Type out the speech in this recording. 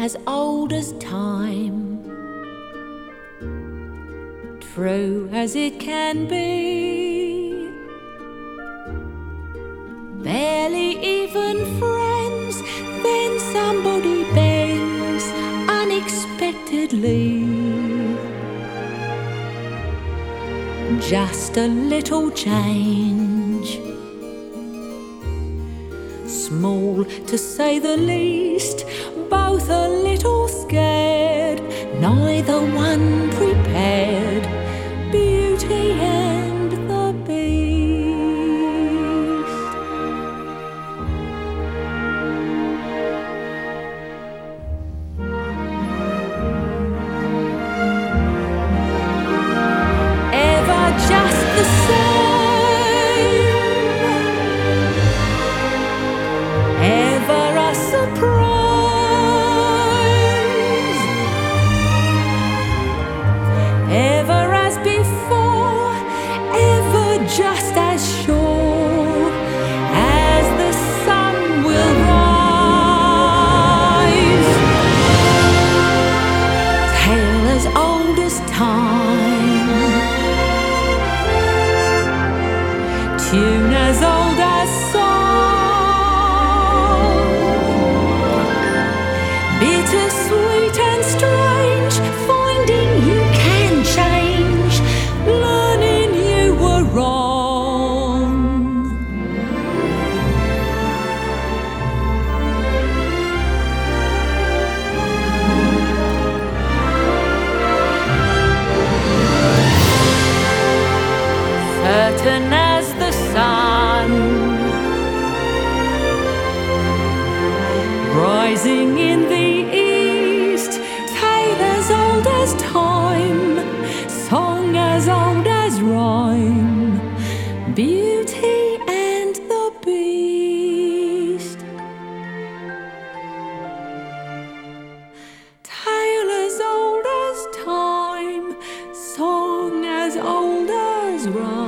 as old as time, true as it can be. Barely even friends, then somebody bends unexpectedly. Just a little change, small to say the least, both a little scared, neither one prepared. Beauty and the Beast. Ever just the same, ever a surprise, ever as before, ever just as sure as the sun will rise. Tale as old as time, tune as old as song, bittersweet and strange, finding you can change, learning you were wrong. Certain as the sun, rising in the east, tale as old as time, song as old as rhyme, Beauty and the Beast. Tale as old as time, song as old as rhyme.